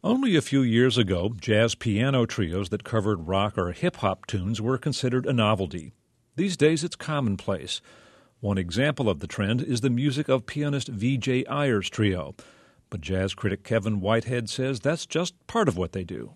Only a few years ago, jazz piano trios that covered rock or hip-hop tunes were considered a novelty. These days, it's commonplace. One example of the trend is the music of pianist V.J. Ayers Trio. But jazz critic Kevin Whitehead says that's just part of what they do.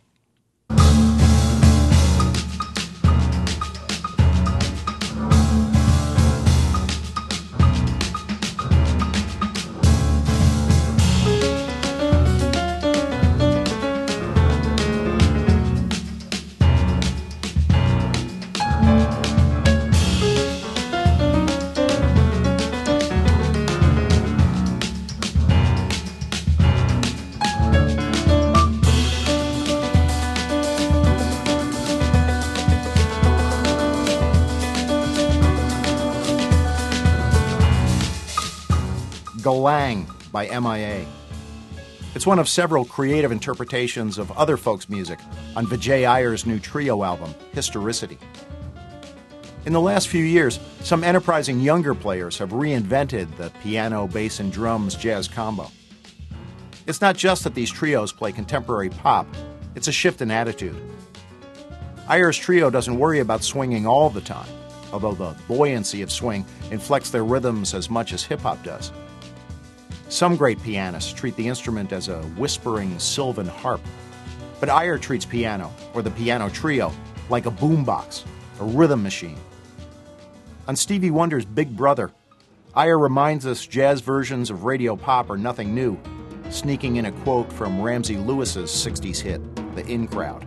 Galang by M.I.A. It's one of several creative interpretations of other folks' music on Vijay Iyer's new trio album, Historicity. In the last few years, some enterprising younger players have reinvented the piano, bass, and drums jazz combo. It's not just that these trios play contemporary pop, it's a shift in attitude. Iyer's trio doesn't worry about swinging all the time, although the buoyancy of swing inflects their rhythms as much as hip-hop does. Some great pianists treat the instrument as a whispering sylvan harp, but Iyer treats piano, or the piano trio, like a boombox, a rhythm machine. On Stevie Wonder's Big Brother, Iyer reminds us jazz versions of radio pop are nothing new, sneaking in a quote from Ramsey Lewis's 60s hit, The In Crowd.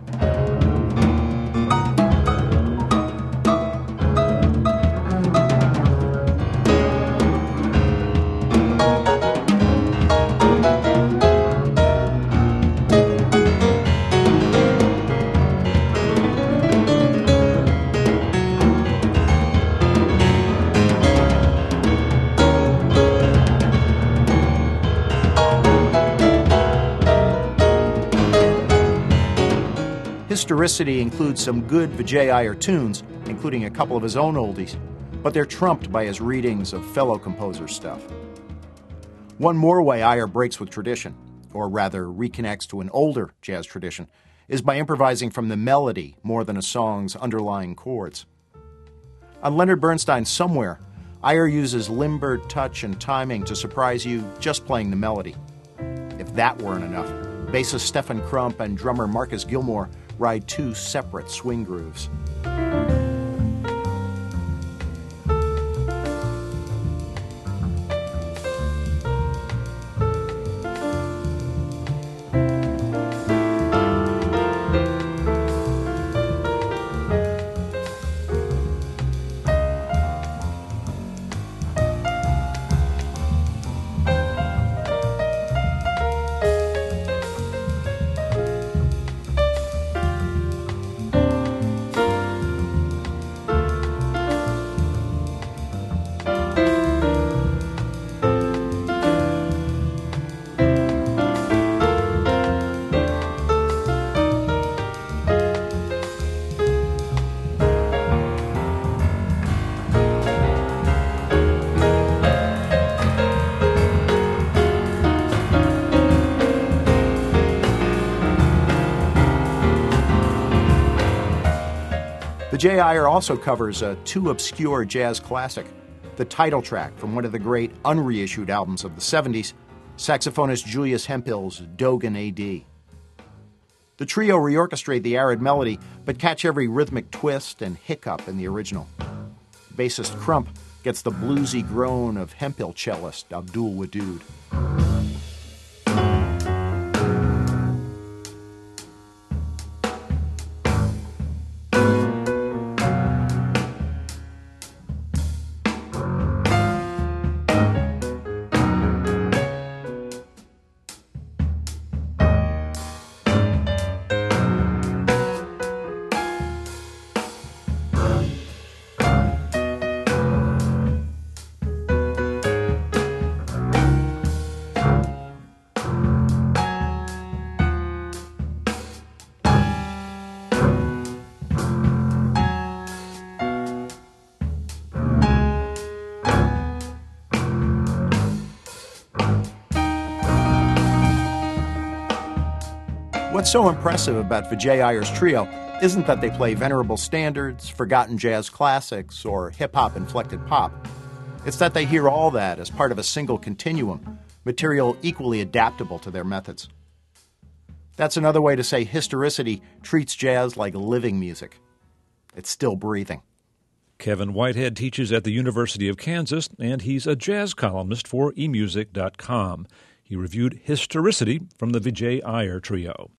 Historicity includes some good Vijay Iyer tunes, including a couple of his own oldies, but they're trumped by his readings of fellow composers' stuff. One more way Iyer breaks with tradition, or rather reconnects to an older jazz tradition, is by improvising from the melody more than a song's underlying chords. On Leonard Bernstein's Somewhere, Iyer uses limber, touch, and timing to surprise you just playing the melody. If that weren't enough, bassist Stephen Crump and drummer Marcus Gilmore ride two separate swing grooves. Vijay Iyer also covers a too obscure jazz classic, the title track from one of the great unreissued albums of the 70s, saxophonist Julius Hemphill's Dogen A.D. The trio reorchestrate the arid melody, but catch every rhythmic twist and hiccup in the original. Bassist Crump gets the bluesy groan of Hemphill cellist Abdul Wadud. What's so impressive about Vijay Iyer's trio isn't that they play venerable standards, forgotten jazz classics, or hip-hop inflected pop. It's that they hear all that as part of a single continuum, material equally adaptable to their methods. That's another way to say historicity treats jazz like living music. It's still breathing. Kevin Whitehead teaches at the University of Kansas, and he's a jazz columnist for emusic.com. He reviewed Historicity from the Vijay Iyer Trio.